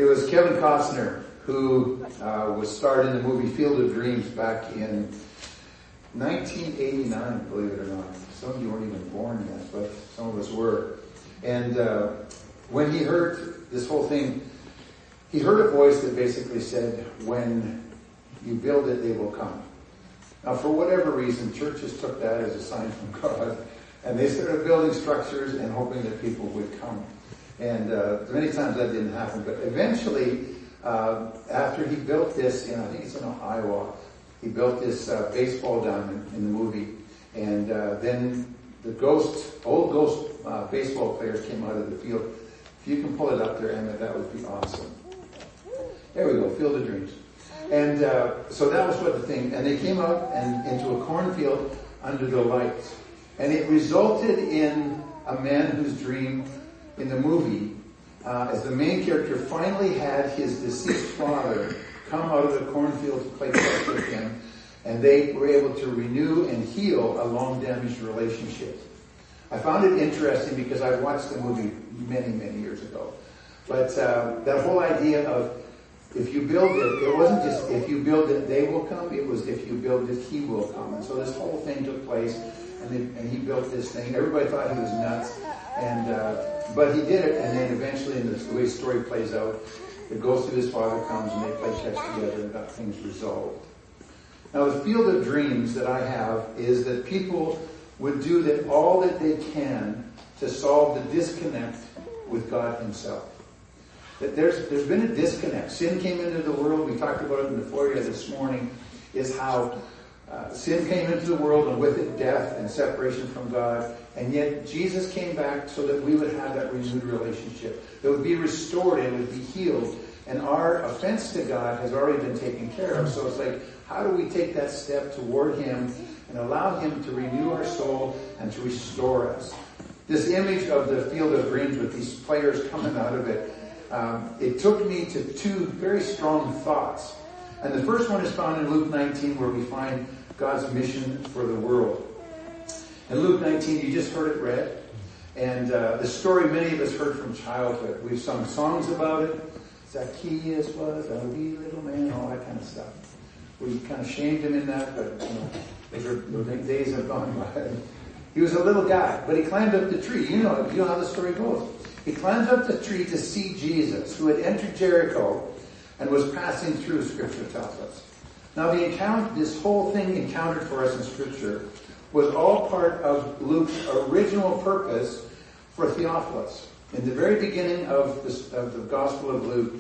It was Kevin Costner who was starred in the movie Field of Dreams back in 1989, believe it or not. Some of you weren't even born yet, but some of us were. And when he heard this whole thing, he heard a voice that basically said, when you build it, they will come. Now, for whatever reason, churches took that as a sign from God, and they started building structures and hoping that people would come. And many times that didn't happen, but eventually, after he built this, I think it's in Iowa, he built this baseball diamond in the movie, and then the old ghost baseball players came out of the field. If you can pull it up there, Emmett, that would be awesome. There we go, Field of Dreams. And so that was what the thing, and they came out and into a cornfield under the lights. And it resulted in a man whose dream in the movie, as the main character finally had his deceased father come out of the cornfield to play chess with him, and they were able to renew and heal a long-damaged relationship. I found it interesting because I watched the movie many, many years ago. But that whole idea of if you build it wasn't just if you build it, they will come. It was if you build it, he will come. And so this whole thing took place, and he built this thing. Everybody thought he was nuts, but he did it. And then eventually, in the way the story plays out, the ghost of his father comes, and they play chess together and got things resolved. Now, the field of dreams that I have is that people would do that all that they can to solve the disconnect with God himself. That there's been a disconnect. Sin came into the world. We talked about it in the foyer this morning, is how sin came into the world, and with it death and separation from God. And yet Jesus came back so that we would have that renewed relationship. It would be restored and it would be healed. And our offense to God has already been taken care of. So it's like, how do we take that step toward him and allow him to renew our soul and to restore us? This image of the Field of Dreams with these players coming out of it, it took me to two very strong thoughts. And the first one is found in Luke 19, where we find God's mission for the world. In Luke 19, you just heard it read. And the story many of us heard from childhood. We've sung songs about it. Zacchaeus was a wee little man, all that kind of stuff. We kind of shamed him in that, but those days have gone by. He was a little guy, but he climbed up the tree. You know how the story goes. He climbed up the tree to see Jesus, who had entered Jericho and was passing through, Scripture tells us. Now this whole thing encountered for us in Scripture was all part of Luke's original purpose for Theophilus. In the very beginning of the Gospel of Luke,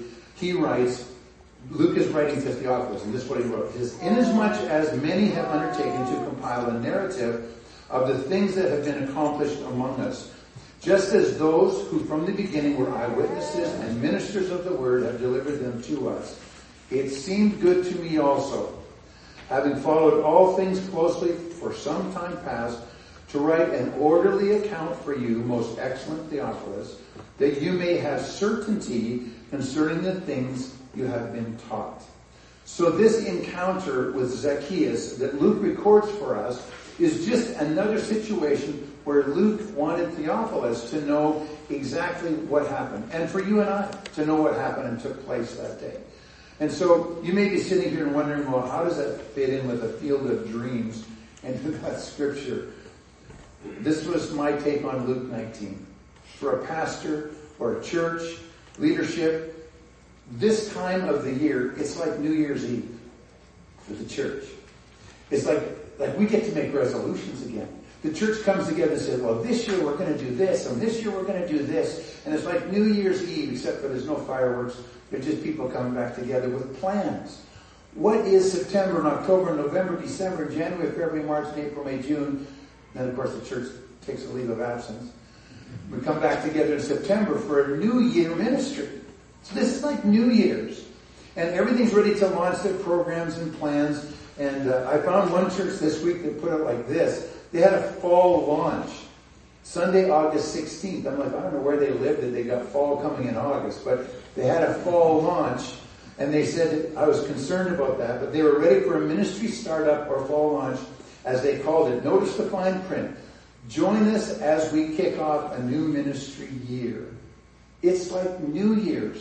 Luke is writing to Theophilus, and this is what he wrote. He says, "Inasmuch as many have undertaken to compile a narrative of the things that have been accomplished among us, just as those who from the beginning were eyewitnesses and ministers of the word have delivered them to us, it seemed good to me also, having followed all things closely for some time past, to write an orderly account for you, most excellent Theophilus, that you may have certainty concerning the things you have been taught." So this encounter with Zacchaeus that Luke records for us is just another situation where Luke wanted Theophilus to know exactly what happened, and for you and I to know what happened and took place that day. And so you may be sitting here and wondering, well, how does that fit in with a Field of Dreams and with that scripture? This was my take on Luke 19. For a pastor or a church, leadership, this time of the year, it's like New Year's Eve for the church. It's like we get to make resolutions again. The church comes together and says, well, this year we're going to do this, and this year we're going to do this. And it's like New Year's Eve, except for there's no fireworks. They're just people coming back together with plans. What is September and October, November, December, January, February, March, April, May, June? Then, of course, the church takes a leave of absence. We come back together in September for a New Year ministry. So this is like New Year's. And everything's ready to launch their programs and plans. And I found one church this week that put it like this. They had a fall launch, Sunday, August 16th. I'm like, I don't know where they lived that they got fall coming in August, but they had a fall launch, and they said, I was concerned about that, but they were ready for a ministry startup or fall launch, as they called it. Notice the fine print. Join us as we kick off a new ministry year. It's like New Year's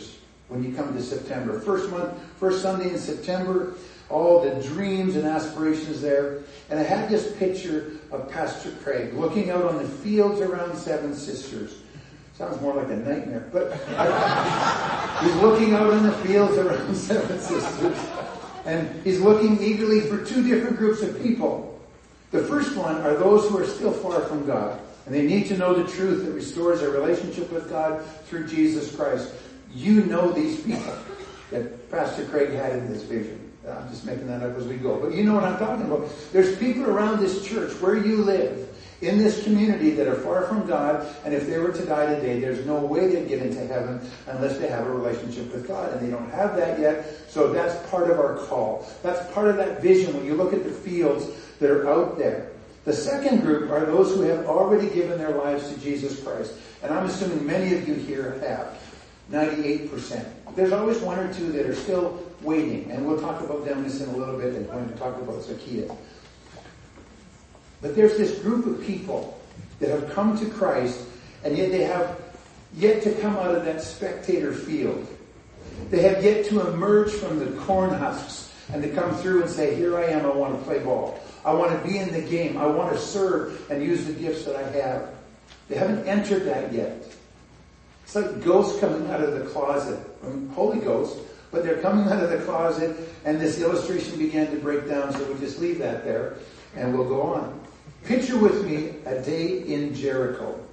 when you come to September. First Sunday in September, all the dreams and aspirations there. And I had this picture of Pastor Craig looking out on the fields around Seven Sisters. Sounds more like a nightmare, but he's looking out on the fields around Seven Sisters. And he's looking eagerly for two different groups of people. The first one are those who are still far from God. And they need to know the truth that restores their relationship with God through Jesus Christ. You know these people that Pastor Craig had in this vision. I'm just making that up as we go. But you know what I'm talking about. There's people around this church where you live, in this community, that are far from God. And if they were to die today, there's no way they'd get into heaven unless they have a relationship with God. And they don't have that yet. So that's part of our call. That's part of that vision when you look at the fields that are out there. The second group are those who have already given their lives to Jesus Christ. And I'm assuming many of you here have. 98%. There's always one or two that are still waiting. And we'll talk about them in a little bit and going to talk about Zacchaeus. But there's this group of people that have come to Christ, and yet they have yet to come out of that spectator field. They have yet to emerge from the corn husks and to come through and say, here I am, I want to play ball. I want to be in the game. I want to serve and use the gifts that I have. They haven't entered that yet. It's like ghosts coming out of the closet. Holy Ghost, but they're coming out of the closet, and this illustration began to break down, so we'll just leave that there, and we'll go on. Picture with me a day in Jericho.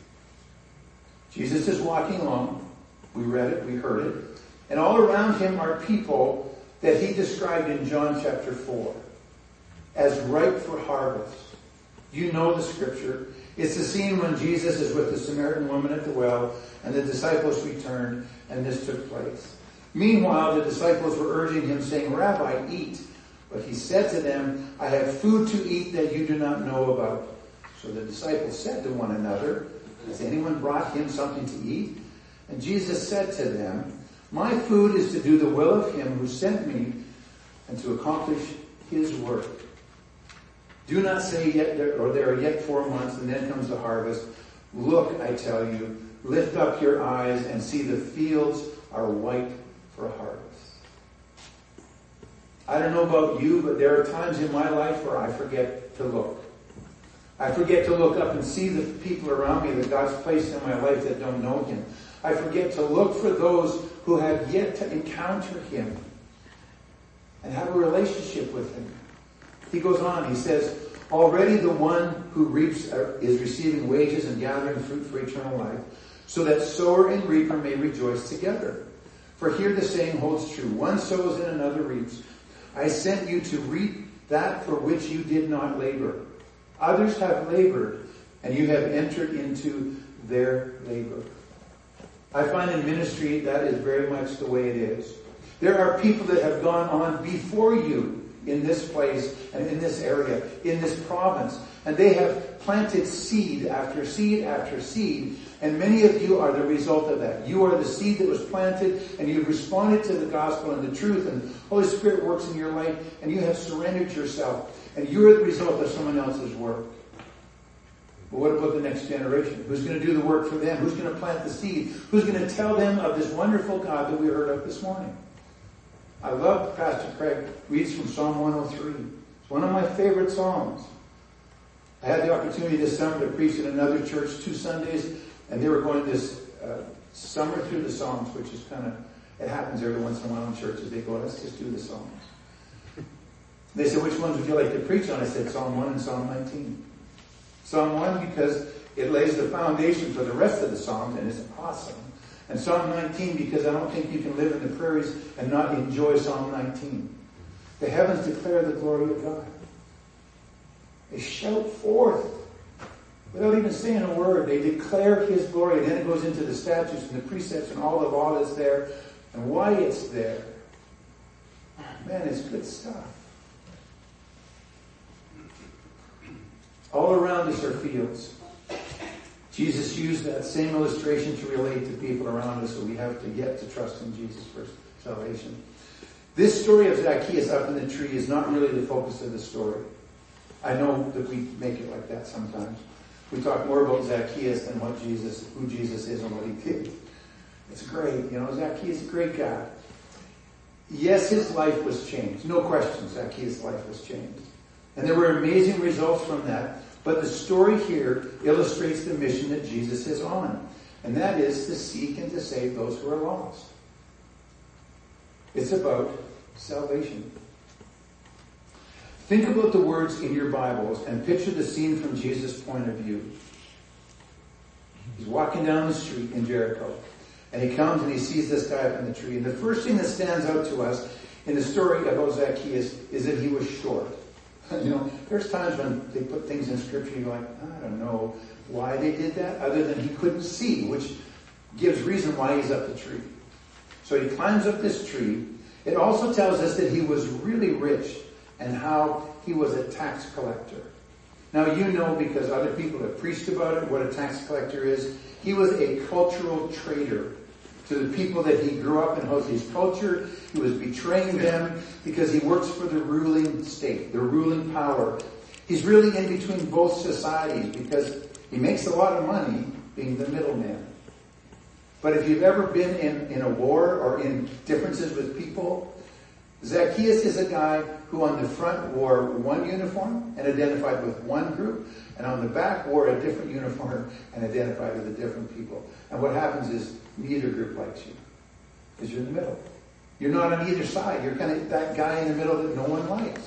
Jesus is walking along. We read it, we heard it. And all around him are people that he described in John chapter 4 as ripe for harvest. You know the scripture. It's the scene when Jesus is with the Samaritan woman at the well, and the disciples returned, and this took place. Meanwhile, the disciples were urging him, saying, Rabbi, eat. But he said to them, I have food to eat that you do not know about. So the disciples said to one another, has anyone brought him something to eat? And Jesus said to them, my food is to do the will of him who sent me and to accomplish his work. Do not say yet, or there are yet 4 months, and then comes the harvest. Look, I tell you, lift up your eyes and see the fields are white for harvest. I don't know about you, but there are times in my life where I forget to look. I forget to look up and see the people around me that God's placed in my life that don't know him. I forget to look for those who have yet to encounter him and have a relationship with him. He goes on, he says, already the one who reaps is receiving wages and gathering fruit for eternal life, so that sower and reaper may rejoice together. For here the saying holds true, one sows and another reaps. I sent you to reap that for which you did not labor. Others have labored, and you have entered into their labor. I find in ministry that is very much the way it is. There are people that have gone on before you in this place and in this area, in this province, and they have planted seed after seed after seed, and many of you are the result of that. You are the seed that was planted, and you've responded to the gospel and the truth, and the Holy Spirit works in your life, and you have surrendered yourself, and you are the result of someone else's work. But what about the next generation? Who's going to do the work for them? Who's going to plant the seed? Who's going to tell them of this wonderful God that we heard of this morning? I love Pastor Craig reads from Psalm 103. It's one of my favorite psalms. I had the opportunity this summer to preach in another church 2 Sundays, and they were going this summer through the Psalms, which is kind of, it happens every once in a while in churches. They go, let's just do the Psalms. They said, which ones would you like to preach on? I said, Psalm 1 and Psalm 19. Psalm 1 because it lays the foundation for the rest of the Psalms, and it's awesome. And Psalm 19 because I don't think you can live in the prairies and not enjoy Psalm 19. The heavens declare the glory of God. They shout forth without even saying a word. They declare his glory. And then it goes into the statutes and the precepts and all the law that's there and why it's there. Man, it's good stuff. All around us are fields. Jesus used that same illustration to relate to people around us, so we have to get to trust in Jesus for salvation. This story of Zacchaeus up in the tree is not really the focus of the story. I know that we make it like that sometimes. We talk more about Zacchaeus than who Jesus is and what he did. It's great. Zacchaeus is a great guy. Yes, his life was changed. No question, Zacchaeus' life was changed. And there were amazing results from that. But the story here illustrates the mission that Jesus is on. And that is to seek and to save those who are lost. It's about salvation. Think about the words in your Bibles and picture the scene from Jesus' point of view. He's walking down the street in Jericho. And he comes and he sees this guy up in the tree. And the first thing that stands out to us in the story about Zacchaeus is that he was short. There's times when they put things in scripture, you're like, I don't know why they did that, other than he couldn't see, which gives reason why he's up the tree. So he climbs up this tree. It also tells us that he was really rich and how he was a tax collector. Now you know, because other people have preached about it, what a tax collector is. He was a cultural traitor to the people that he grew up in Hosea's culture. He was betraying them because he works for the ruling state, the ruling power. He's really in between both societies because he makes a lot of money being the middleman. But if you've ever been in a war or in differences with people, Zacchaeus is a guy who on the front wore one uniform and identified with one group, and on the back wore a different uniform and identified with a different people. And what happens is neither group likes you because you're in the middle. You're not on either side. You're kind of that guy in the middle that no one likes.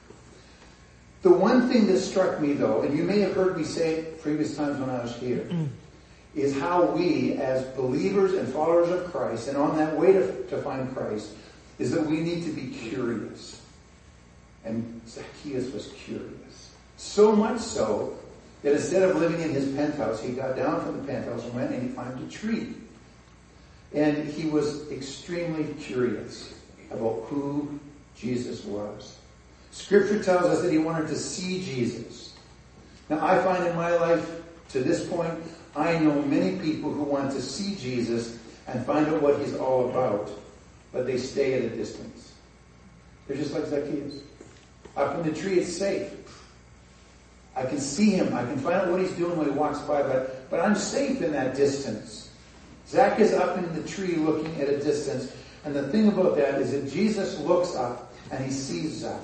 The one thing that struck me though, and you may have heard me say it previous times when I was here, is how we as believers and followers of Christ and on that way to find Christ is that we need to be curious. And Zacchaeus was curious. So much so that instead of living in his penthouse, he got down from the penthouse and went and he climbed a tree. And he was extremely curious about who Jesus was. Scripture tells us that he wanted to see Jesus. Now I find in my life, to this point, I know many people who want to see Jesus and find out what he's all about, but they stay at a distance. They're just like Zacchaeus. Up in the tree, it's safe. I can see him. I can find out what he's doing when he walks by, but I'm safe in that distance. Zach is up in the tree looking at a distance, and the thing about that is that Jesus looks up and he sees Zach.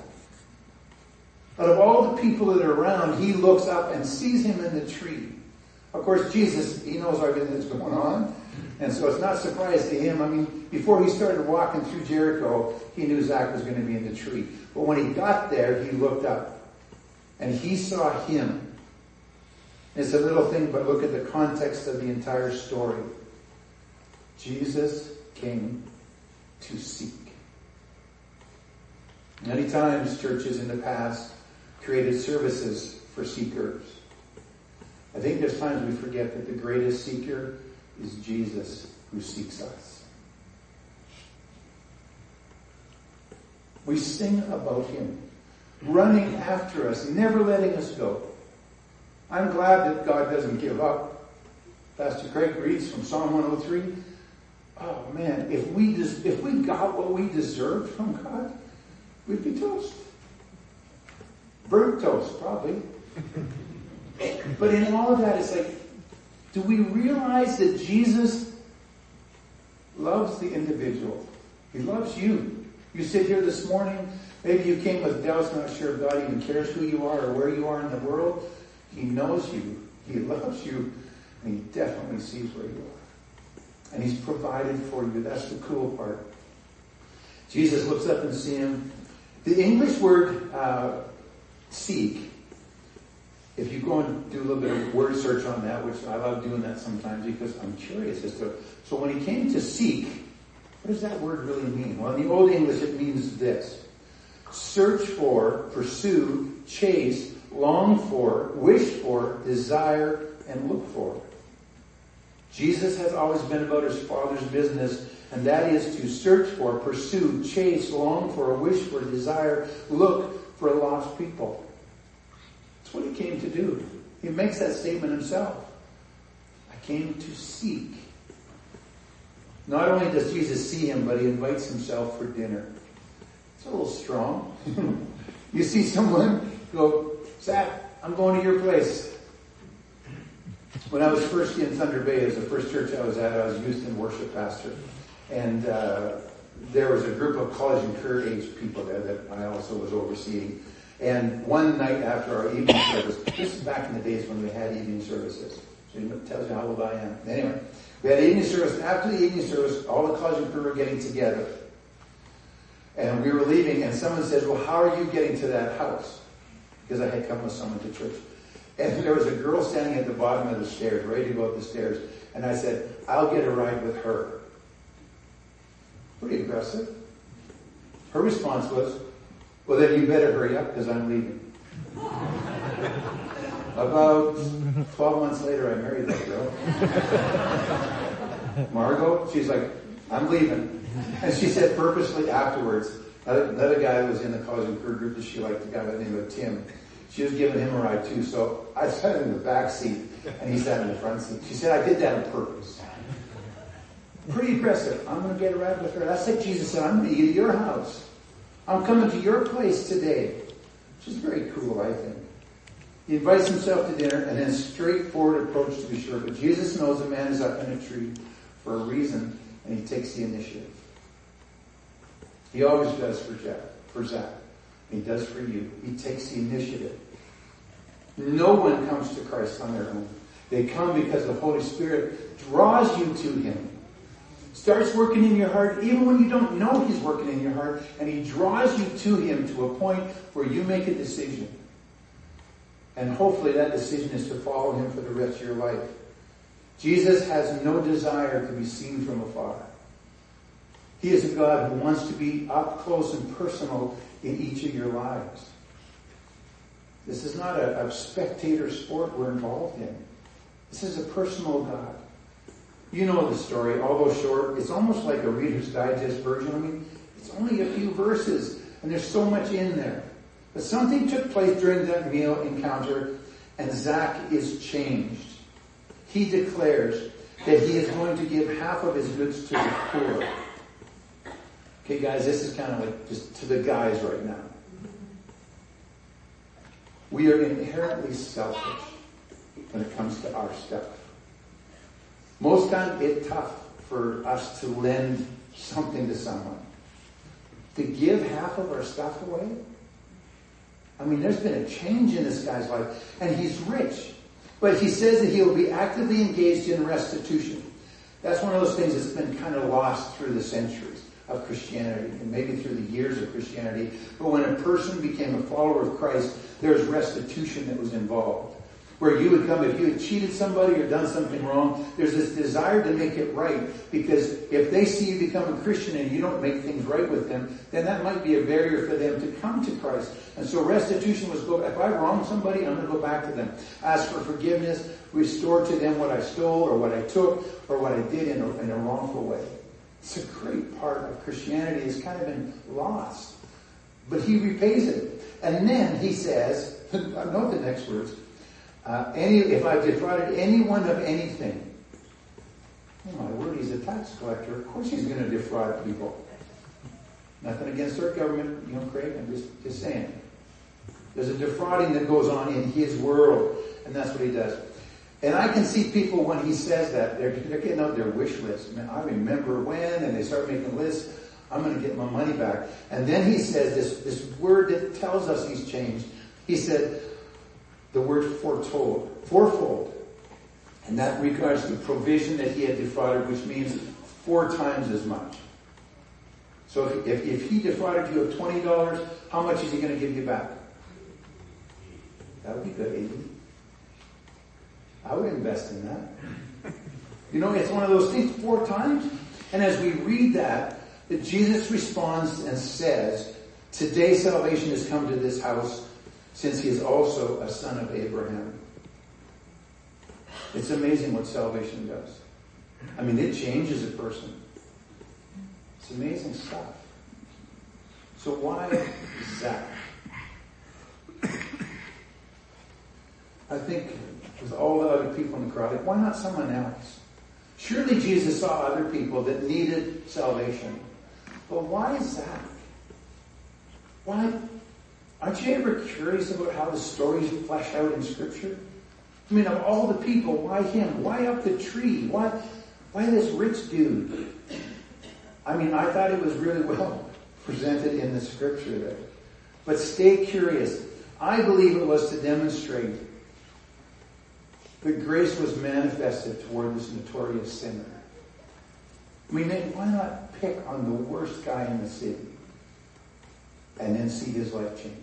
Out of all the people that are around, he looks up and sees him in the tree. Of course, Jesus, he knows everything that's going on. And so it's not a surprise to him. I mean, before he started walking through Jericho, he knew Zach was going to be in the tree. But when he got there, he looked up. And he saw him. It's a little thing, but look at the context of the entire story. Jesus came to seek. Many times churches in the past created services for seekers. I think there's times we forget that the greatest seeker is Jesus who seeks us. We sing about him, running after us, never letting us go. I'm glad that God doesn't give up. Pastor Craig reads from Psalm 103. Oh man, if we got what we deserved from God, we'd be toast. Burnt toast, probably. But in all of that, it's like, do we realize that Jesus loves the individual? He loves you. You sit here this morning, maybe you came with doubts, not sure if God even cares who you are or where you are in the world. He knows you. He loves you. And he definitely sees where you are. And he's provided for you. That's the cool part. Jesus looks up and sees him. The English word seek, if you go and do a little bit of word search on that, which I love doing that sometimes because I'm curious as to, so when he came to seek, what does that word really mean? Well, in the Old English it means this: search for, pursue, chase, long for, wish for, desire, and look for. Jesus has always been about his Father's business, and that is to search for, pursue, chase, long for, wish for, desire, look for lost people. That's what he came to do. He makes that statement himself. I came to seek. Not only does Jesus see him, but he invites himself for dinner. It's a little strong. You see someone, go, Zach, I'm going to your place. When I was first in Thunder Bay, it was the first church I was at. I was youth and worship pastor. And there was a group of college and career age people there that I also was overseeing. And one night after our evening service, this is back in the days when we had evening services. So it tells you how old I am. Anyway, we had evening service. After the evening service, all the college and career were getting together. And we were leaving, and someone says, well, how are you getting to that house? Because I had come with someone to church. And there was a girl standing at the bottom of the stairs, ready to go up the stairs. And I said, I'll get a ride with her. Pretty aggressive. Her response was, well, then you better hurry up because I'm leaving. About 12 months later, I married that girl. Margot, she's like, I'm leaving. And she said purposely afterwards, another guy was in the college and career group that she liked, a guy by the name of Tim. She was giving him a ride too, so I sat in the back seat and he sat in the front seat. She said, I did that on purpose. Pretty aggressive. I'm going to get a ride with her. That's like Jesus said, I'm going to eat at your house. I'm coming to your place today. Which is very cool, I think. He invites himself to dinner and then straightforward approach to be sure. But Jesus knows a man is up in a tree for a reason and he takes the initiative. He always does for Zach. He does for you. He takes the initiative. No one comes to Christ on their own. They come because the Holy Spirit draws you to him. Starts working in your heart even when you don't know he's working in your heart, and he draws you to him to a point where you make a decision. And hopefully that decision is to follow him for the rest of your life. Jesus has no desire to be seen from afar. He is a God who wants to be up close and personal in each of your lives. This is not a spectator sport we're involved in. This is a personal God. You know the story, although short, it's almost like a Reader's Digest version. I mean, it's only a few verses, and there's so much in there. But something took place during that meal encounter, and Zach is changed. He declares that he is going to give half of his goods to the poor. Okay, guys, this is kind of like just to the guys right now. We are inherently selfish when it comes to our stuff. Most times it's tough for us to lend something to someone. To give half of our stuff away? I mean, there's been a change in this guy's life, and he's rich. But he says that he will be actively engaged in restitution. That's one of those things that's been kind of lost through the centuries of Christianity, and maybe through the years of Christianity. But when a person became a follower of Christ, there's restitution that was involved. Where you would come, if you had cheated somebody or done something wrong, there's this desire to make it right. Because if they see you become a Christian and you don't make things right with them, then that might be a barrier for them to come to Christ. And so restitution was, if I wronged somebody, I'm going to go back to them. Ask for forgiveness, restore to them what I stole or what I took or what I did in a wrongful way. It's a great part of Christianity. It's kind of been lost. But he repays it. And then he says, note the next words, if I've defrauded anyone of anything, oh my word, he's a tax collector. Of course he's going to defraud people. Nothing against our government, Craig, I'm just saying. There's a defrauding that goes on in his world, and that's what he does. And I can see people when he says that, they're getting out their wish list. Man, I remember when, and they start making lists, I'm going to get my money back. And then he says this word that tells us he's changed. He said, the word fourfold. And that regards the provision that he had defrauded, which means 4 times as much. So if he defrauded you of $20, how much is he going to give you back? That would be good, 80. I would invest in that. It's one of those things, 4 times. And as we read that Jesus responds and says, today salvation has come to this house, since he is also a son of Abraham. It's amazing what salvation does. I mean, it changes a person. It's amazing stuff. So why Zach? I think with all the other people in the crowd, why not someone else? Surely Jesus saw other people that needed salvation. But why Zach? Why? Aren't you ever curious about how the stories flesh out in Scripture? I mean, of all the people, why him? Why up the tree? Why this rich dude? I mean, I thought it was really well presented in the scripture there. But stay curious. I believe it was to demonstrate that grace was manifested toward this notorious sinner. I mean, why not pick on the worst guy in the city and then see his life change?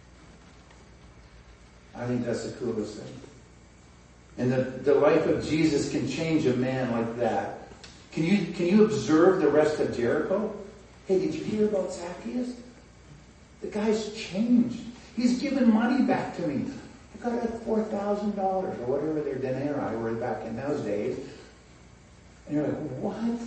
I think that's the coolest thing. And the life of Jesus can change a man like that. Can you observe the rest of Jericho? Hey, did you hear about Zacchaeus? The guy's changed. He's given money back to me. I got like $4,000 or whatever their denarii were back in those days. And you're like, what?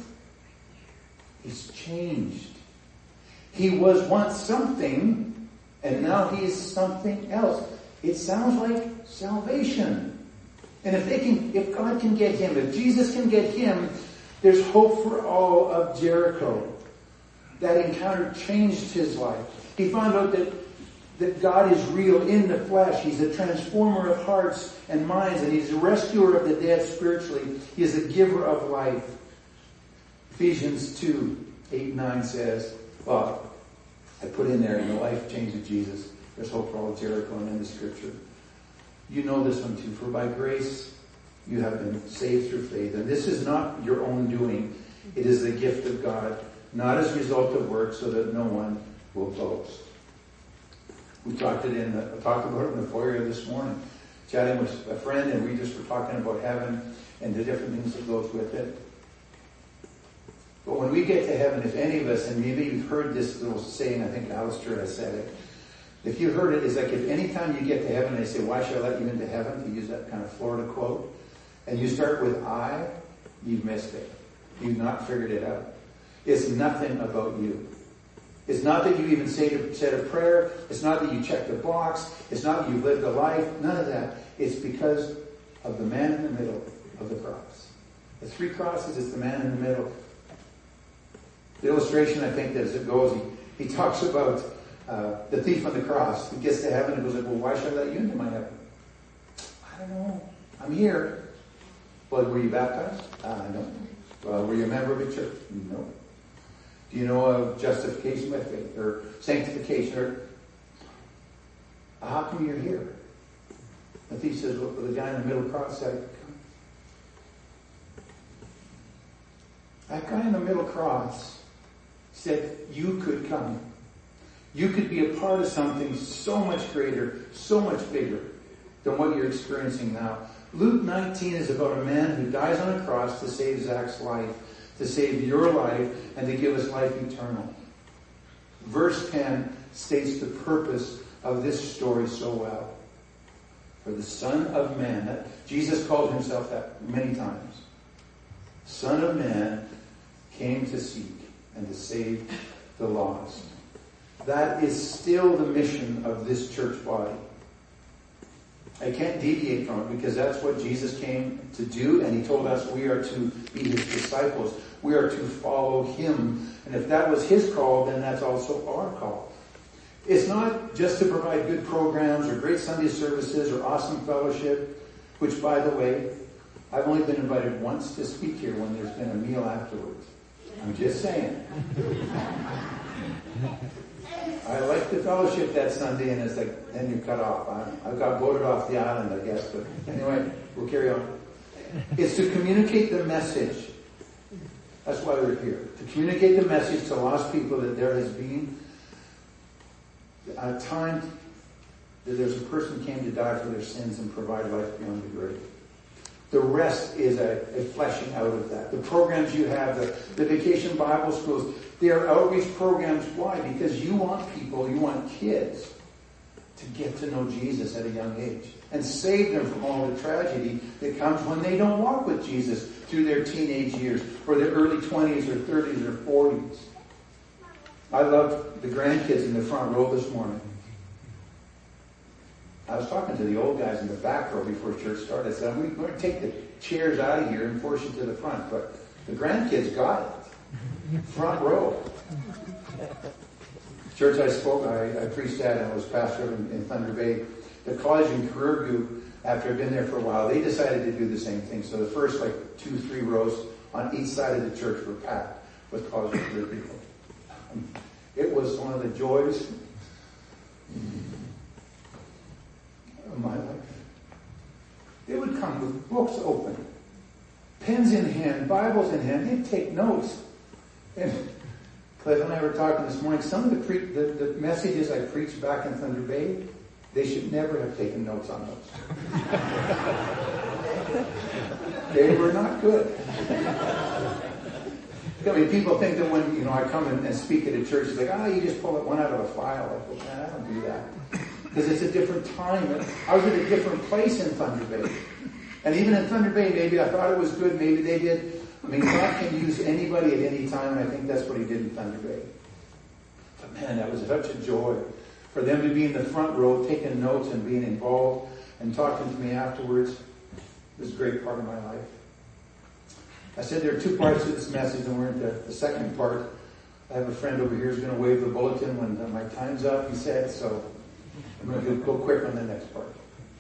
He's changed. He was once something, and now he is something else. It sounds like salvation. And if God can get him, if Jesus can get him, there's hope for all of Jericho. That encounter changed his life. He found out that God is real in the flesh. He's a transformer of hearts and minds, and he's a rescuer of the dead spiritually. He is a giver of life. Ephesians 2:8-9 says, well, I put in there, in the life change of Jesus, there's hope for all of Jericho, and in the scripture. You know this one too. For by grace you have been saved through faith. And this is not your own doing. It is the gift of God, not as a result of work, so that no one will boast. We talked about it in the foyer this morning, chatting with a friend, and we just were talking about heaven and the different things that goes with it. But when we get to heaven, if any of us, and maybe you've heard this little saying, I think Alistair has said it, if you heard it, it's like if any time you get to heaven, they say, why should I let you into heaven? To use that kind of Florida quote. And you start with I, you've missed it. You've not figured it out. It's nothing about you. It's not that you even said a prayer. It's not that you checked a box. It's not that you've lived a life. None of that. It's because of the man in the middle of the cross. The three crosses, it's the man in the middle. The illustration, I think, that as it goes, he talks about the thief on the cross. He gets to heaven and goes like, well, why should I let you into my heaven? I don't know. I'm here. Well, were you baptized? No. Well, were you a member of a church? No. Do you know of justification by faith or sanctification? Or how come you're here? The thief says, well, the guy in the middle cross said, that guy in the middle cross said you could come. You could be a part of something so much greater, so much bigger than what you're experiencing now. Luke 19 is about a man who dies on a cross to save Zach's life, to save your life, and to give us life eternal. Verse 10 states the purpose of this story so well. For the Son of Man, that Jesus called himself that many times. Son of Man came to seek and to save the lost. That is still the mission of this church body. I can't deviate from it because that's what Jesus came to do, and he told us we are to be his disciples. We are to follow him. And if that was his call, then that's also our call. It's not just to provide good programs or great Sunday services or awesome fellowship, which, by the way, I've only been invited once to speak here when there's been a meal afterwards. I'm just saying. I like the fellowship that Sunday, and it's like, then you're cut off. I got voted off the island, I guess. But anyway, we'll carry on. It's to communicate the message. That's why we're here. To communicate the message to lost people that there has been a time that there's a person who came to die for their sins and provide life beyond the grave. The rest is a fleshing out of that. The programs you have, the vacation Bible schools, they are outreach programs. Why? Because you want people, you want kids to get to know Jesus at a young age and save them from all the tragedy that comes when they don't walk with Jesus through their teenage years or their early 20s or 30s or 40s. I loved the grandkids in the front row this morning. I was talking to the old guys in the back row before church started. I said, we're going to take the chairs out of here and force you to the front. But the grandkids got it. Front row. Church I preached at and I was pastor in Thunder Bay. The college and career after I'd been there for a while, they decided to do the same thing. So the first 2-3 rows on each side of the church were packed with college degree people. It was one of the joys of my life. They would come with books open, pens in hand, Bibles in hand. They'd take notes. And Cliff and I were talking this morning. Some of the messages I preached back in Thunder Bay, they should never have taken notes on those. They were not good. I mean, people think that when I come and speak at a church, it's like, you just pull one out of a file. I go, man, I don't do that. Because it's a different time. I was at a different place in Thunder Bay. And even in Thunder Bay, maybe I thought it was good, maybe they did. I mean, God can use anybody at any time, and I think that's what he did in Thunder Bay. But man, that was such a joy. For them to be in the front row, taking notes and being involved and talking to me afterwards, it was a great part of my life. I said there are 2 parts to this message, and we're into the second part. I have a friend over here who's going to wave the bulletin when my time's up, he said, so I'm going to go quick on the next part.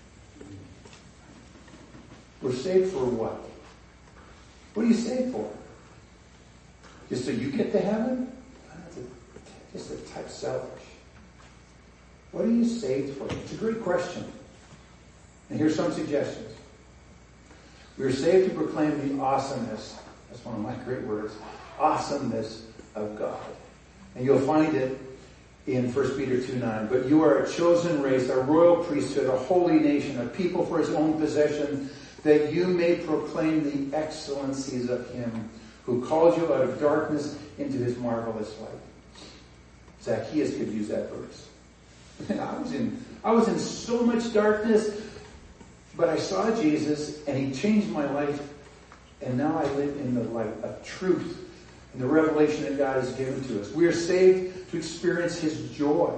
We're saved for what? What are you saved for? Just so you get to heaven? That's just a type selfish. What are you saved for? It's a great question. And here's some suggestions. We are saved to proclaim the awesomeness, that's one of my great words, awesomeness of God. And you'll find it in 1 Peter 2:9. But you are a chosen race, a royal priesthood, a holy nation, a people for his own possession, that you may proclaim the excellencies of him who called you out of darkness into his marvelous light. Zacchaeus could use that verse. I was in so much darkness, but I saw Jesus and he changed my life, and now I live in the light of truth and the revelation that God has given to us. We are saved to experience his joy.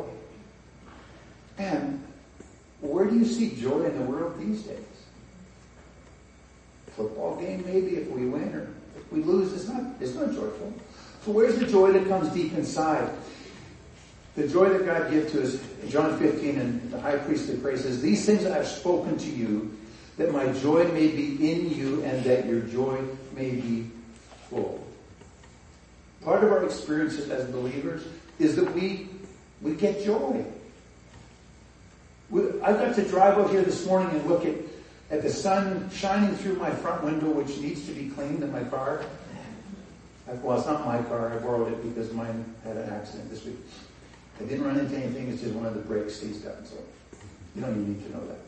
And where do you see joy in the world these days? Football game maybe, if we win, or if we lose, it's not joyful. So where's the joy that comes deep inside? The joy that God gives to us, in John 15, and the high priestly prayer says, these things I have spoken to you, that my joy may be in you, and that your joy may be full. Part of our experiences as believers is that we get joy. I got to drive out here this morning and look at the sun shining through my front window, which needs to be cleaned in my car. Well, it's not my car. I borrowed it because mine had an accident this week. I didn't run into anything. It's just one of the brakes seized up. So you don't even need to know that.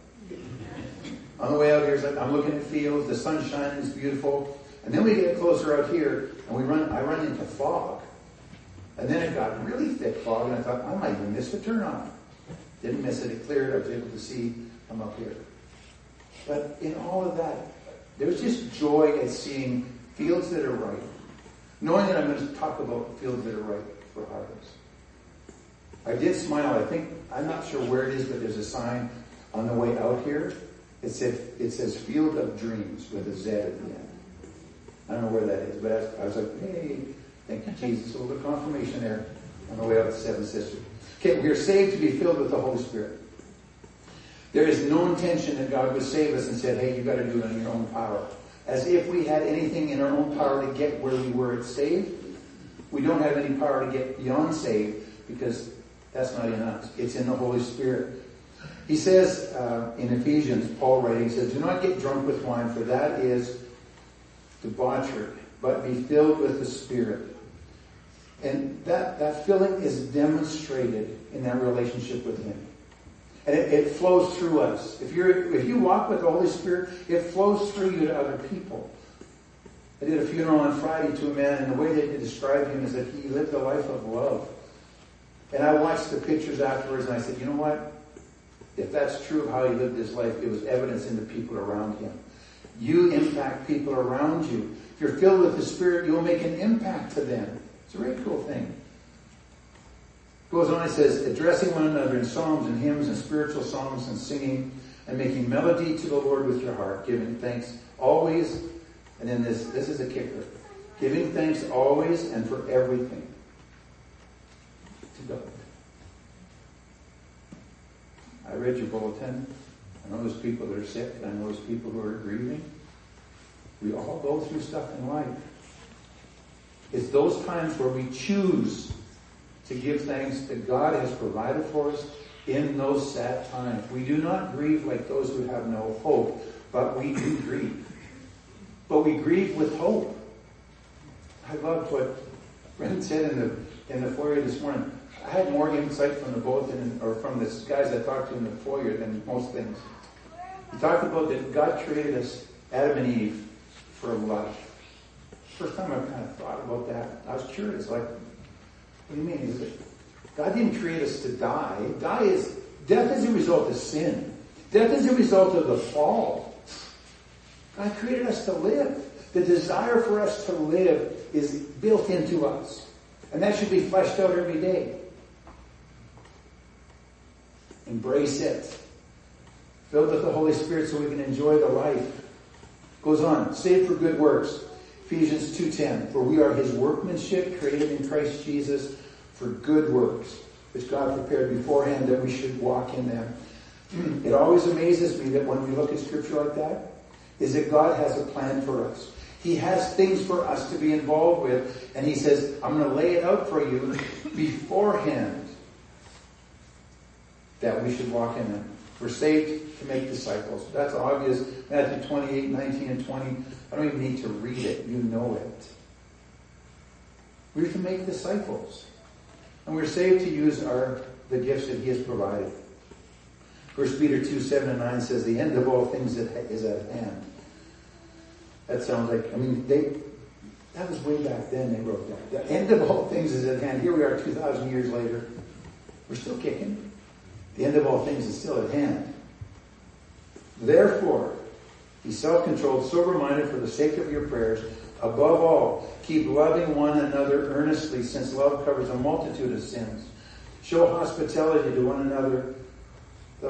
On the way out here, I'm looking at fields. The sun's shining. It's beautiful. And then we get closer out here, and I run into fog. And then it got really thick fog, and I thought, I might even miss the turnoff. Didn't miss it. It cleared. I was able to see I'm up here. But in all of that, there's just joy at seeing fields that are ripe. Knowing that I'm going to talk about fields that are ripe for harvest. I did smile. I'm not sure where it is, but there's a sign on the way out here. It says Field of Dreams with a Z at the end. I don't know where that is, but I was like, hey, thank you, Jesus. A little bit of confirmation there on the way out to Seven Sisters. Okay, we are saved to be filled with the Holy Spirit. There is no intention that God would save us and said, hey, you got to do it on your own power. As if we had anything in our own power to get where we were saved. We don't have any power to get beyond saved because that's not in us. It's in the Holy Spirit. He says in Ephesians, Paul writing, he says, do not get drunk with wine, for that is debauchery, but be filled with the Spirit. And that filling is demonstrated in that relationship with him. And it flows through us. If you walk with the Holy Spirit, it flows through you to other people. I did a funeral on Friday to a man, and the way they described him is that he lived a life of love. And I watched the pictures afterwards, and I said, you know what? If that's true of how he lived his life, it was evidence in the people around him. You impact people around you. If you're filled with the Spirit, you'll make an impact to them. It's a very cool thing. Goes on, it says, addressing one another in psalms and hymns and spiritual songs and singing and making melody to the Lord with your heart, giving thanks always. And then this is a kicker. Giving thanks always and for everything to God. I read your bulletin. I know there's people that are sick, and I know there's people who are grieving. We all go through stuff in life. It's those times where we choose to give thanks that God has provided for us in those sad times. We do not grieve like those who have no hope, but we do grieve. But we grieve with hope. I loved what Brent said in the foyer this morning. I had more insight from the bulletin or from the guys I talked to in the foyer than most things. He talked about that God created us, Adam and Eve, for life. First time I kind of thought about that. I was curious, like, what do you mean? God didn't create us to die. Death is a result of sin. Death is a result of the fall. God created us to live. The desire for us to live is built into us. And that should be fleshed out every day. Embrace it. Filled with the Holy Spirit so we can enjoy the life. Goes on. Saved for good works. Ephesians 2:10. For we are his workmanship created in Christ Jesus for good works, which God prepared beforehand that we should walk in them. It always amazes me that when we look at scripture like that, is that God has a plan for us. He has things for us to be involved with, and he says, I'm going to lay it out for you beforehand that we should walk in them. We're saved to make disciples. That's obvious. Matthew 28, 19 and 20. I don't even need to read it. You know it. We're to make disciples. And we're saved to use the gifts that he has provided. 1 Peter 2, 7 and 9 says, the end of all things is at hand. That sounds like, that was way back then they wrote that. The end of all things is at hand. Here we are 2,000 years later. We're still kicking. The end of all things is still at hand. Therefore, be self-controlled, sober-minded for the sake of your prayers. Above all, keep loving one another earnestly, since love covers a multitude of sins. Show hospitality to one another. I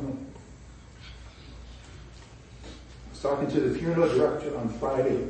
was talking to the funeral director on Friday.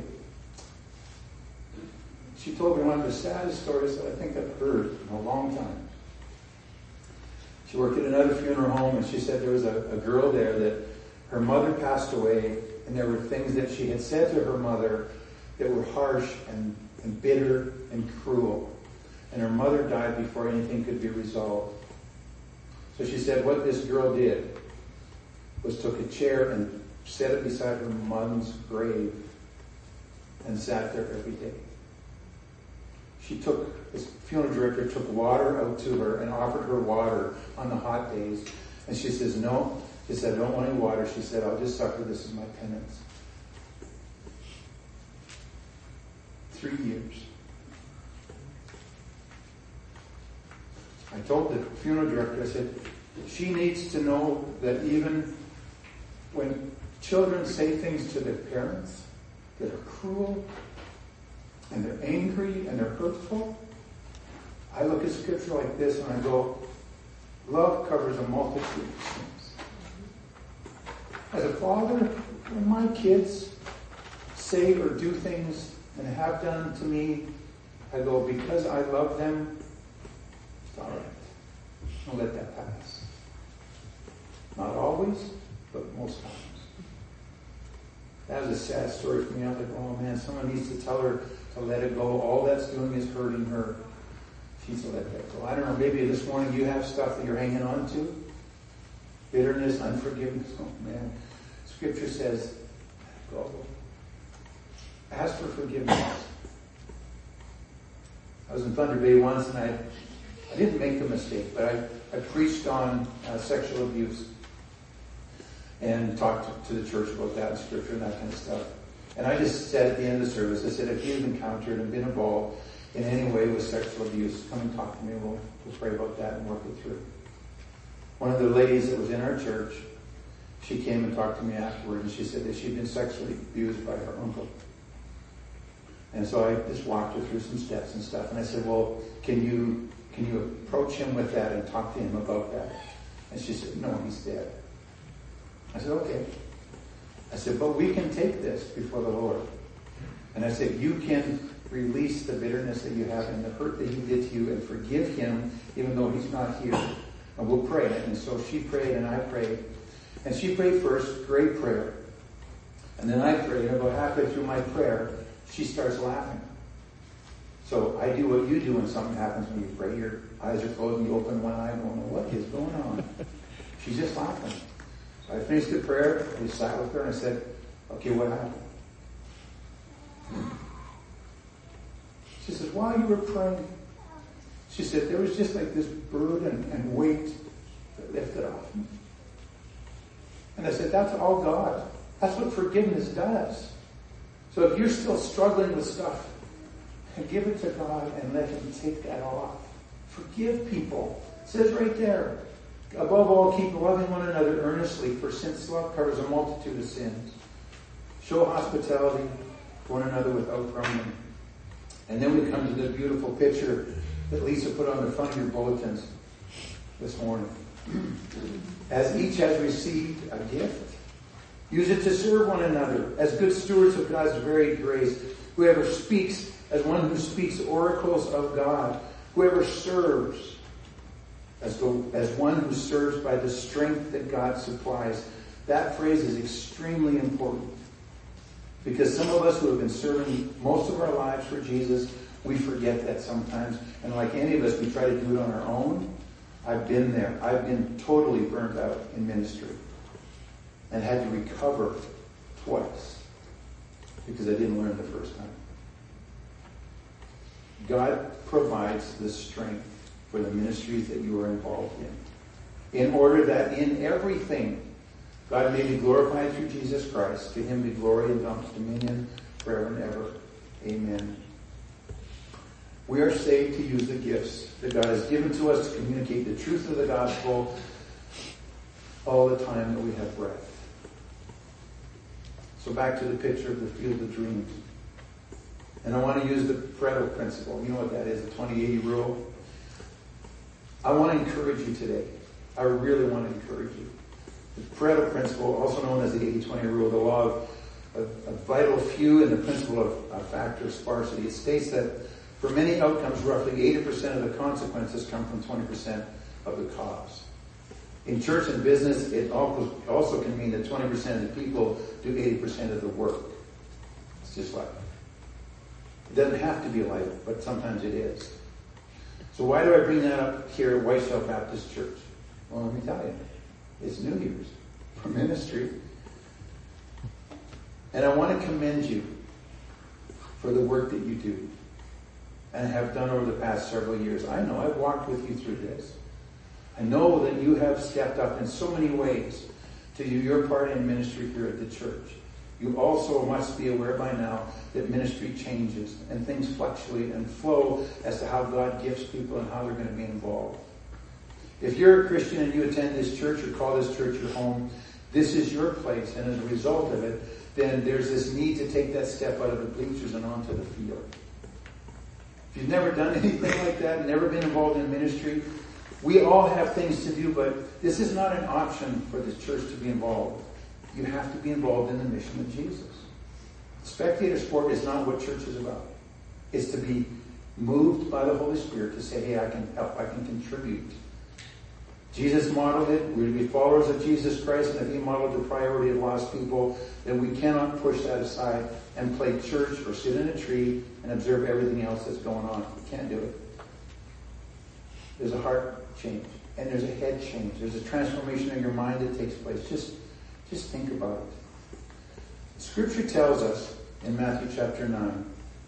She told me one of the saddest stories that I think I've heard in a long time. She worked at another funeral home, and she said there was a girl there that her mother passed away, and there were things that she had said to her mother that were harsh and bitter and cruel. And her mother died before anything could be resolved. So she said what this girl did was took a chair and set it beside her mom's grave and sat there every day. This funeral director took water out to her and offered her water on the hot days. And she says, no. She said, I don't want any water. She said, I'll just suffer. This is my penance. 3 years. I told the funeral director, I said, she needs to know that even when children say things to their parents that are cruel and they're angry and they're hurtful, I look at scripture like this and I go, love covers a multitude of sins. As a father, when my kids say or do things and have done to me, I go, because I love them, it's all right. I'll let that pass. Not always, but most times. That was a sad story for me. I was like, oh man, someone needs to tell her to let it go. All that's doing is hurting her. She needs to let that go. I don't know, maybe this morning you have stuff that you're hanging on to. Bitterness, unforgiveness. Oh man. Scripture says, go. Ask for forgiveness. I was in Thunder Bay once and I didn't make the mistake, but I preached on sexual abuse and talked to the church about that in scripture and that kind of stuff. And I just said at the end of the service, I said, if you've encountered and been involved in any way with sexual abuse, come and talk to me. We'll pray about that and work it through. One of the ladies that was in our church, she came and talked to me afterward, and she said that she'd been sexually abused by her uncle. And so I just walked her through some steps and stuff, and I said, well, can you approach him with that and talk to him about that? And she said, no, he's dead. I said, okay. I said, but we can take this before the Lord. And I said, you can release the bitterness that you have and the hurt that he did to you and forgive him even though he's not here. And we'll pray. And so she prayed and I prayed. And she prayed first, great prayer. And then I prayed, and about halfway through my prayer, she starts laughing. So I do what you do when something happens when you pray. Your eyes are closed and you open one eye and going, what is going on? She's just laughing. So I finished the prayer, I sat with her and I said, okay, what happened? She says, while you were praying, she said, there was just like this burden and weight that lifted off me. And I said, that's all God. That's what forgiveness does. So if you're still struggling with stuff, give it to God and let Him take that off. Forgive people. It says right there, above all, keep loving one another earnestly, for since love covers a multitude of sins. Show hospitality to one another without grumbling. And then we come to the beautiful picture that Lisa put on the front of your bulletins this morning. As each has received a gift, use it to serve one another as good stewards of God's varied grace. Whoever speaks as one who speaks oracles of God. Whoever serves as one who serves by the strength that God supplies. That phrase is extremely important. Because some of us who have been serving most of our lives for Jesus, we forget that sometimes. And like any of us, we try to do it on our own. I've been there. I've been totally burnt out in ministry. And had to recover twice. Because I didn't learn the first time. God provides the strength for the ministries that you are involved in. In order that in everything, God may be glorified through Jesus Christ. To Him be glory and dominion forever and ever. Amen. We are saved to use the gifts that God has given to us to communicate the truth of the gospel all the time that we have breath. So back to the picture of the field of dreams. And I want to use the Pareto principle. You know what that is, the 20-80 rule. I want to encourage you today. I really want to encourage you. The Pareto principle, also known as the 80-20 rule, the law of a vital few and the principle of factor sparsity. It states that for many outcomes, roughly 80% of the consequences come from 20% of the cause. In church and business, it also can mean that 20% of the people do 80% of the work. It's just like it doesn't have to be like it, but sometimes it is. So why do I bring that up here at Whiteshell Baptist Church? Well, let me tell you. It's New Year's for ministry. And I want to commend you for the work that you do and have done over the past several years. I know I've walked with you through this. I know that you have stepped up in so many ways to do your part in ministry here at the church. You also must be aware by now that ministry changes and things fluctuate and flow as to how God gifts people and how they're going to be involved. If you're a Christian and you attend this church or call this church your home, this is your place. And as a result of it, then there's this need to take that step out of the bleachers and onto the field. If you've never done anything like that, never been involved in ministry, we all have things to do, but this is not an option for the church to be involved. You have to be involved in the mission of Jesus. Spectator sport is not what church is about. It's to be moved by the Holy Spirit to say, hey, I can help, I can contribute. Jesus modeled it. We're to be followers of Jesus Christ, and if He modeled the priority of lost people, then we cannot push that aside and play church or sit in a tree and observe everything else that's going on. We can't do it. There's a heart change, and there's a head change. There's a transformation in your mind that takes place. Just think about it. Scripture tells us in Matthew chapter 9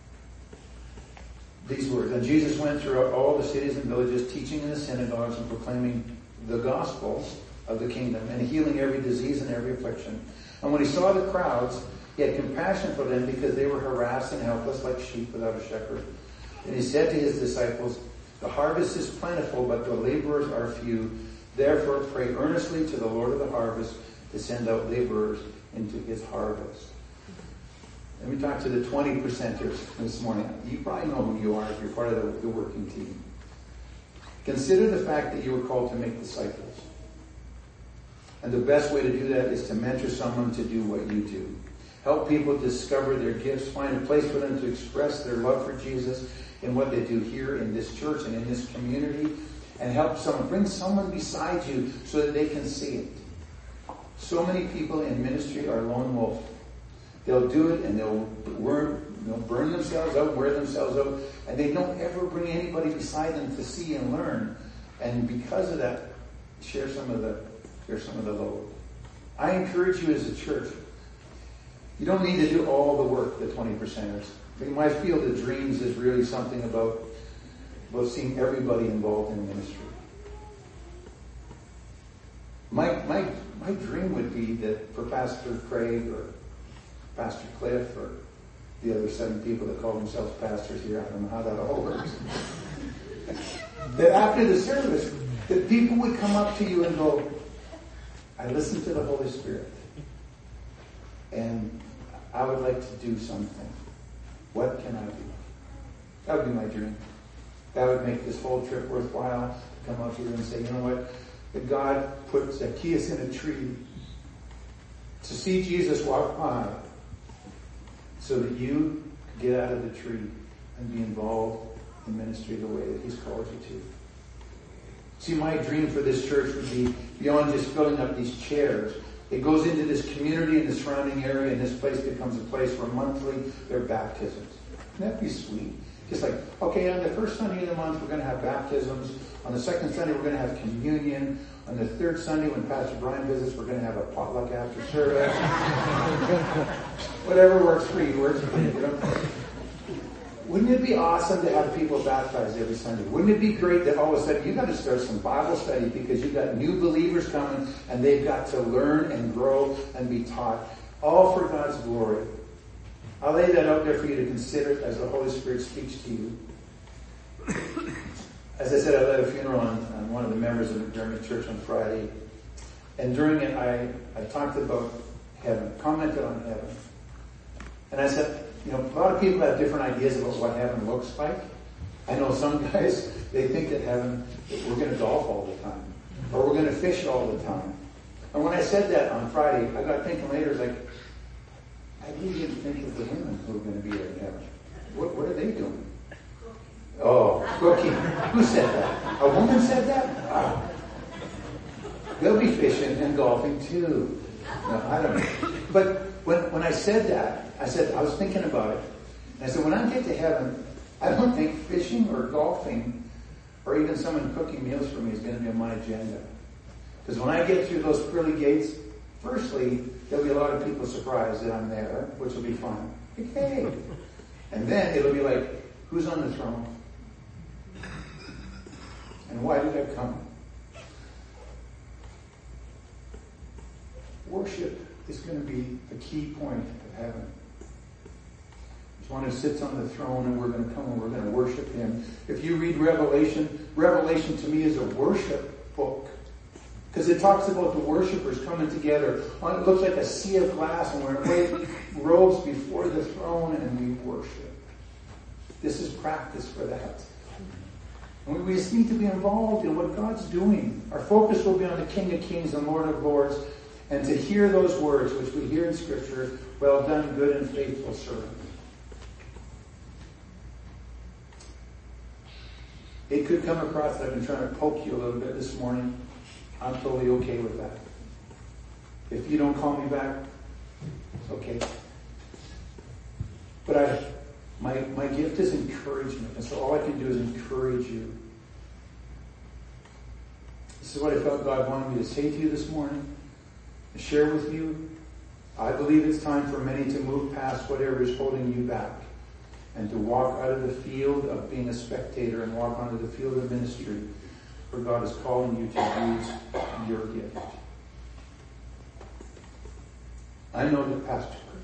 these words. And Jesus went throughout all the cities and villages, teaching in the synagogues and proclaiming the gospel of the kingdom and healing every disease and every affliction. And when He saw the crowds, He had compassion for them because they were harassed and helpless like sheep without a shepherd. And He said to His disciples, the harvest is plentiful, but the laborers are few. Therefore pray earnestly to the Lord of the harvest to send out laborers into His harvest. Let me talk to the 20%ers this morning. You probably know who you are if you're part of the working team. Consider the fact that you were called to make disciples. And the best way to do that is to mentor someone to do what you do. Help people discover their gifts, find a place for them to express their love for Jesus in what they do here in this church and in this community, and help someone, bring someone beside you so that they can see it. So many people in ministry are lone wolf. They'll do it and they'll burn themselves out, wear themselves out, and they don't ever bring anybody beside them to see and learn. And because of that, share some of the load. I encourage you as a church, you don't need to do all the work, the 20%ers. My field of dreams is really something about seeing everybody involved in ministry. My dream would be that for Pastor Craig or Pastor Cliff or the other 7 people that call themselves pastors here, I don't know how that all works, that after the service, that people would come up to you and go, I listened to the Holy Spirit, and I would like to do something. What can I do? That would be my dream. That would make this whole trip worthwhile, to come up here and say, you know what? That God put Zacchaeus in a tree to see Jesus walk by so that you could get out of the tree and be involved in ministry the way that He's called you to. See, my dream for this church would be beyond just filling up these chairs. It goes into this community and the surrounding area, and this place becomes a place where monthly there are baptisms. Wouldn't that be sweet? Just like, okay, on the first Sunday of the month, we're going to have baptisms. On the second Sunday, we're going to have communion. On the third Sunday, when Pastor Brian visits, we're going to have a potluck after service. Whatever works for you, works for you. Wouldn't it be awesome to have people baptized every Sunday? Wouldn't it be great that all of a sudden you've got to start some Bible study because you've got new believers coming and they've got to learn and grow and be taught, all for God's glory. I'll lay that out there for you to consider as the Holy Spirit speaks to you. As I said, I led a funeral on one of the members of the German church on Friday. And during it, I talked about heaven, commented on heaven. And I said, a lot of people have different ideas about what heaven looks like. I know some guys, they think that heaven, we're going to golf all the time. Or we're going to fish all the time. And when I said that on Friday, I got thinking later, like, I really didn't think of the women who are going to be in heaven. What are they doing? Oh, cooking. Who said that? A woman said that? Wow. They'll be fishing and golfing too. No, I don't know. But when I said that, I was thinking about it. And I said, when I get to heaven, I don't think fishing or golfing or even someone cooking meals for me is going to be on my agenda. Because when I get through those pearly gates, firstly, there'll be a lot of people surprised that I'm there, which will be fun. Like, hey. And then it'll be like, who's on the throne? And why did I come? Worship is going to be the key point of heaven. There's one who sits on the throne, and we're going to come and we're going to worship Him. If you read Revelation to me is a worship book. Because it talks about the worshipers coming together. It looks like a sea of glass, and we're in white robes before the throne, and we worship. This is practice for that. And we just need to be involved in what God's doing. Our focus will be on the King of Kings and Lord of Lords, and to hear those words which we hear in Scripture, well done, good and faithful servant. It could come across that I've been trying to poke you a little bit this morning. I'm totally okay with that. If you don't call me back, it's okay. But my gift is encouragement, and so all I can do is encourage you. This is what I felt God wanted me to say to you this morning, to share with you. I believe it's time for many to move past whatever is holding you back and to walk out of the field of being a spectator and walk onto the field of ministry where God is calling you to use your gift. I know that Pastor Kirk,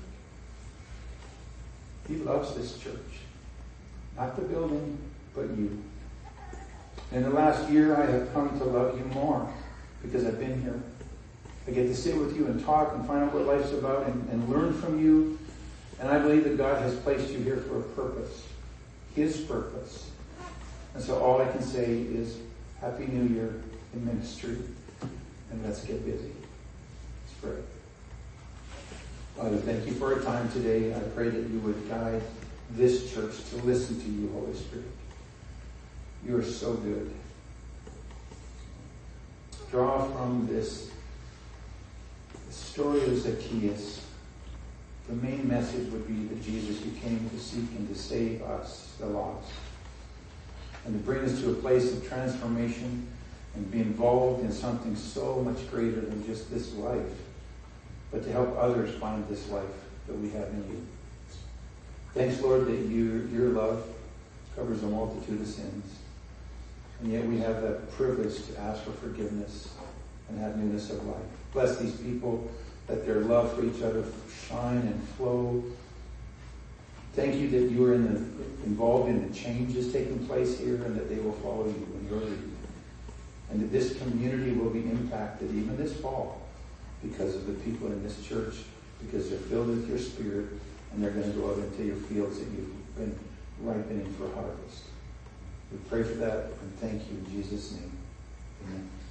he loves this church. Not the building, but you. In the last year, I have come to love you more because I've been here. I get to sit with you and talk and find out what life's about and learn from you. And I believe that God has placed you here for a purpose. His purpose. And so all I can say is Happy New Year in ministry. And let's get busy. Let's pray. Father, thank you for our time today. I pray that you would guide this church to listen to you, Holy Spirit. You are so good. Draw from this the story of Zacchaeus, the main message would be that Jesus, who came to seek and to save us, the lost, and to bring us to a place of transformation and be involved in something so much greater than just this life, but to help others find this life that we have in you. Thanks, Lord, that your love covers a multitude of sins. And yet we have that privilege to ask for forgiveness and have newness of life. Bless these people, let their love for each other shine and flow. Thank you that you are involved in the changes taking place here, and that they will follow you in your lead. And that this community will be impacted even this fall because of the people in this church, because they're filled with your Spirit, and they're going to go out into your fields that you've been ripening for harvest. We pray for that and thank you in Jesus' name. Amen.